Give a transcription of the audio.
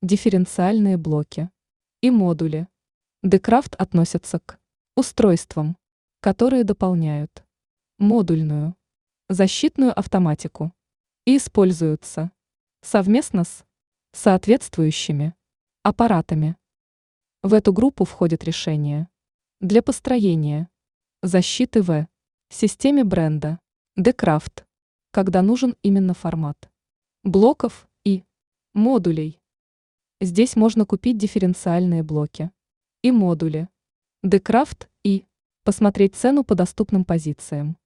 дифференциальные блоки и модули. Декрафт относятся к устройствам, которые дополняют модульную защитную автоматику и используются совместно с соответствующими аппаратами. В эту группу входят решения для построения защиты в системе бренда Dcraft, когда нужен именно формат блоков и модулей. Здесь можно купить дифференциальные блоки и модули Dcraft и посмотреть цену по доступным позициям.